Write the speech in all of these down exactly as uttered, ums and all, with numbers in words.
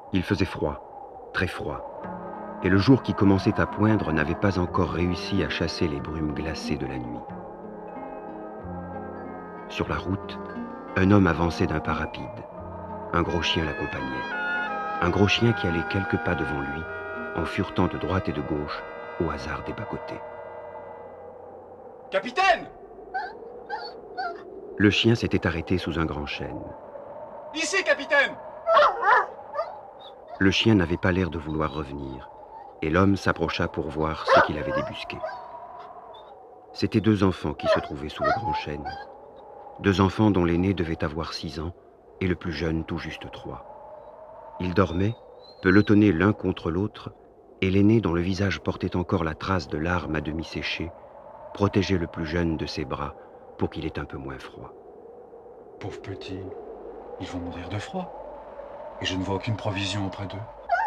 Il faisait froid, très froid, et le jour qui commençait à poindre n'avait pas encore réussi à chasser les brumes glacées de la nuit. Sur la route, un homme avançait d'un pas rapide. Un gros chien l'accompagnait. Un gros chien qui allait quelques pas devant lui, en furetant de droite et de gauche, au hasard des bas-côtés. Capitaine! Le chien s'était arrêté sous un grand chêne. Ici, capitaine! Le chien n'avait pas l'air de vouloir revenir, et l'homme s'approcha pour voir ce qu'il avait débusqué. C'étaient deux enfants qui se trouvaient sous le grand chêne. Deux enfants dont l'aîné devait avoir six ans, et le plus jeune tout juste trois. Ils dormaient, pelotonnés l'un contre l'autre, et l'aîné, dont le visage portait encore la trace de larmes à demi séchées, protégeait le plus jeune de ses bras pour qu'il ait un peu moins froid. Pauvres petits, ils vont mourir de froid. Et je ne vois aucune provision auprès d'eux.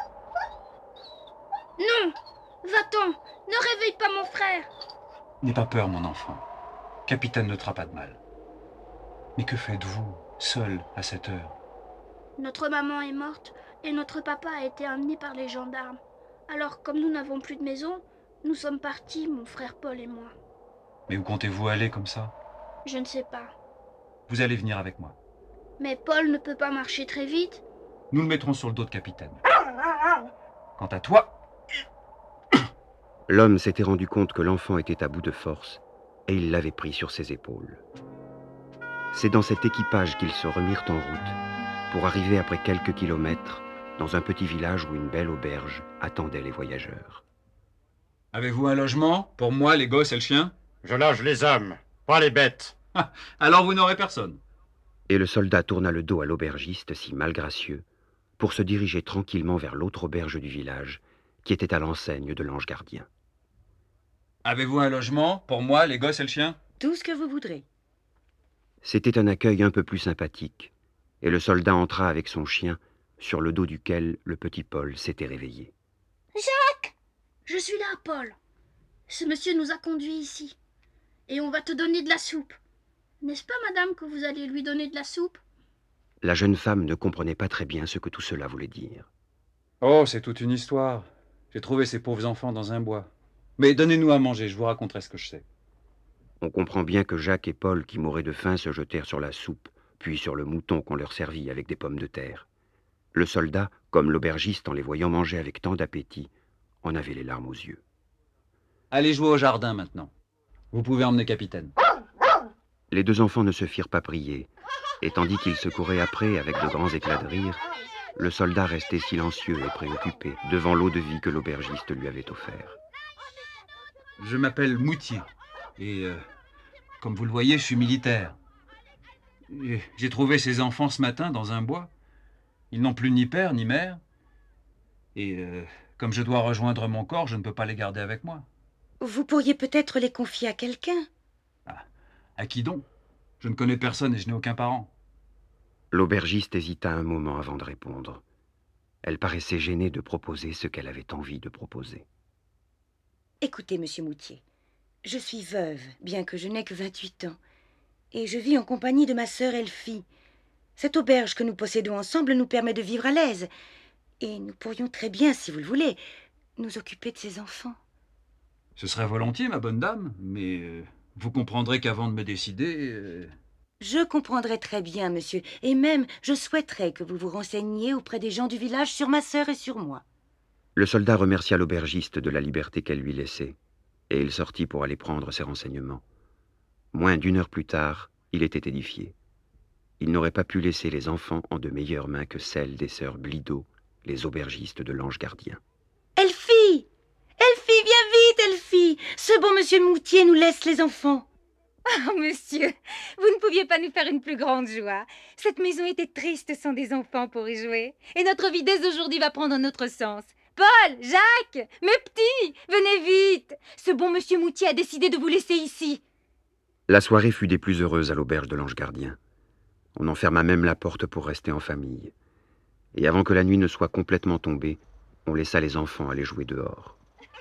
Non! Va-t'en! Ne réveille pas mon frère! N'aie pas peur, mon enfant. Capitaine ne te fera pas de mal. Mais que faites-vous, seul, à cette heure? Notre maman est morte et notre papa a été emmené par les gendarmes. Alors, comme nous n'avons plus de maison, nous sommes partis, mon frère Paul et moi. Mais où comptez-vous aller comme ça? Je ne sais pas. Vous allez venir avec moi. Mais Paul ne peut pas marcher très vite. Nous le mettrons sur le dos de capitaine. Quant à toi... L'homme s'était rendu compte que l'enfant était à bout de force, et il l'avait pris sur ses épaules. C'est dans cet équipage qu'ils se remirent en route, pour arriver après quelques kilomètres dans un petit village où une belle auberge attendait les voyageurs. Avez-vous un logement? Pour moi, les gosses et le chien? Je loge les hommes, pas les bêtes. Ah, alors vous n'aurez personne. Et le soldat tourna le dos à l'aubergiste, si malgracieux, pour se diriger tranquillement vers l'autre auberge du village, qui était à l'enseigne de l'ange gardien. Avez-vous un logement? Pour moi, les gosses et le chien? Tout ce que vous voudrez. C'était un accueil un peu plus sympathique, et le soldat entra avec son chien, sur le dos duquel le petit Paul s'était réveillé. Jacques! Je suis là, Paul. Ce monsieur nous a conduits ici. Et on va te donner de la soupe. N'est-ce pas, madame, que vous allez lui donner de la soupe? La jeune femme ne comprenait pas très bien ce que tout cela voulait dire. Oh, c'est toute une histoire. J'ai trouvé ces pauvres enfants dans un bois. Mais donnez-nous à manger, je vous raconterai ce que je sais. On comprend bien que Jacques et Paul, qui mouraient de faim, se jetèrent sur la soupe, puis sur le mouton qu'on leur servit avec des pommes de terre. Le soldat, comme l'aubergiste en les voyant manger avec tant d'appétit, en avait les larmes aux yeux. Allez jouer au jardin maintenant. Vous pouvez emmener capitaine. Les deux enfants ne se firent pas prier, et tandis qu'ils se couraient après avec de grands éclats de rire, le soldat restait silencieux et préoccupé devant l'eau-de-vie que l'aubergiste lui avait offert. Je m'appelle Moutier, et euh, comme vous le voyez, je suis militaire. Et j'ai trouvé ces enfants ce matin dans un bois. Ils n'ont plus ni père ni mère, et euh, comme je dois rejoindre mon corps, je ne peux pas les garder avec moi. Vous pourriez peut-être les confier à quelqu'un. Ah, à qui donc? Je ne connais personne et je n'ai aucun parent. L'aubergiste hésita un moment avant de répondre. Elle paraissait gênée de proposer ce qu'elle avait envie de proposer. Écoutez, monsieur Moutier, je suis veuve, bien que je n'ai que vingt-huit ans, et je vis en compagnie de ma sœur Elfie. Cette auberge que nous possédons ensemble nous permet de vivre à l'aise, et nous pourrions très bien, si vous le voulez, nous occuper de ces enfants. Ce serait volontiers, ma bonne dame, mais euh, vous comprendrez qu'avant de me décider... Euh... Je comprendrai très bien, monsieur, et même je souhaiterais que vous vous renseigniez auprès des gens du village sur ma sœur et sur moi. Le soldat remercia l'aubergiste de la liberté qu'elle lui laissait, et il sortit pour aller prendre ses renseignements. Moins d'une heure plus tard, il était édifié. Il n'aurait pas pu laisser les enfants en de meilleures mains que celles des sœurs Blido, les aubergistes de l'ange gardien. Elfie! Elfie, viens vite, Elfie! Ce bon monsieur Moutier nous laisse les enfants. Oh, monsieur, vous ne pouviez pas nous faire une plus grande joie. Cette maison était triste sans des enfants pour y jouer. Et notre vie dès aujourd'hui va prendre un autre sens. Paul, Jacques, mes petits, venez vite. Ce bon monsieur Moutier a décidé de vous laisser ici. La soirée fut des plus heureuses à l'auberge de l'ange gardien. On en ferma même la porte pour rester en famille. Et avant que la nuit ne soit complètement tombée, on laissa les enfants aller jouer dehors.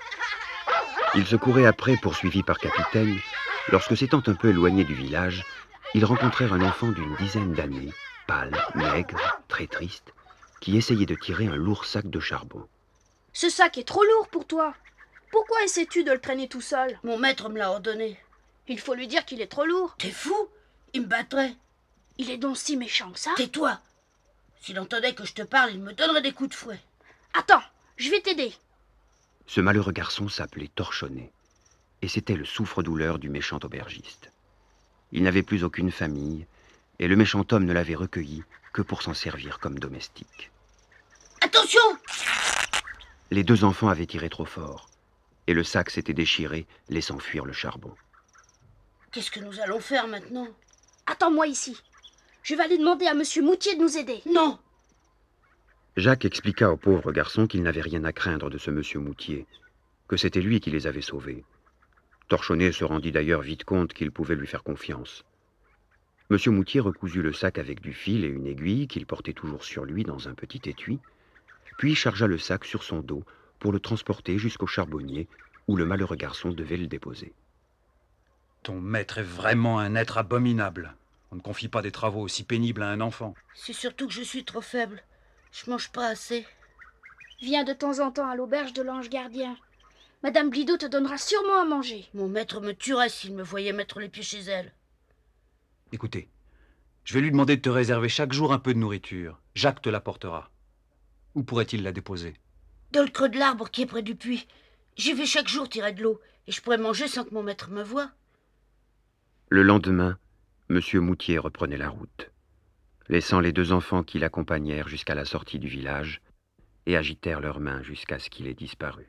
Ils se couraient après, poursuivis par Capitaine, lorsque s'étant un peu éloignés du village, ils rencontrèrent un enfant d'une dizaine d'années, pâle, maigre, très triste, qui essayait de tirer un lourd sac de charbon. Ce sac est trop lourd pour toi. Pourquoi essaies-tu de le traîner tout seul? Mon maître me l'a ordonné. Il faut lui dire qu'il est trop lourd. T'es fou? Il me battrait. Il est donc si méchant que ça? Tais-toi. S'il entendait que je te parle, il me donnerait des coups de fouet. Attends, je vais t'aider. Ce malheureux garçon s'appelait Torchonnet, et c'était le souffre-douleur du méchant aubergiste. Il n'avait plus aucune famille, et le méchant homme ne l'avait recueilli que pour s'en servir comme domestique. Attention! Les deux enfants avaient tiré trop fort, et le sac s'était déchiré, laissant fuir le charbon. Qu'est-ce que nous allons faire maintenant? Attends-moi ici. Je vais aller demander à monsieur Moutier de nous aider. Non! Jacques expliqua au pauvre garçon qu'il n'avait rien à craindre de ce monsieur Moutier, que c'était lui qui les avait sauvés. Torchonnet se rendit d'ailleurs vite compte qu'il pouvait lui faire confiance. Monsieur Moutier recousit le sac avec du fil et une aiguille qu'il portait toujours sur lui dans un petit étui, puis chargea le sac sur son dos pour le transporter jusqu'au charbonnier où le malheureux garçon devait le déposer. Ton maître est vraiment un être abominable. On ne confie pas des travaux aussi pénibles à un enfant. C'est surtout que je suis trop faible. Je mange pas assez. Viens de temps en temps à l'auberge de l'Ange Gardien. Madame Blido te donnera sûrement à manger. Mon maître me tuerait s'il me voyait mettre les pieds chez elle. Écoutez, je vais lui demander de te réserver chaque jour un peu de nourriture. Jacques te l'apportera. Où pourrait-il la déposer? Dans le creux de l'arbre qui est près du puits. J'y vais chaque jour tirer de l'eau, et je pourrais manger sans que mon maître me voie. Le lendemain, monsieur Moutier reprenait la route, laissant les deux enfants qui l'accompagnèrent jusqu'à la sortie du village et agitèrent leurs mains jusqu'à ce qu'il ait disparu.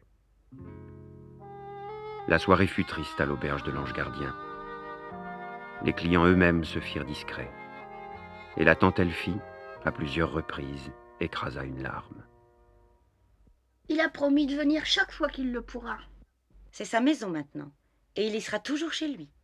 La soirée fut triste à l'auberge de l'Ange Gardien. Les clients eux-mêmes se firent discrets, et la tante Elfie, à plusieurs reprises, écrasa une larme. Il a promis de venir chaque fois qu'il le pourra. C'est sa maison maintenant, et il y sera toujours chez lui.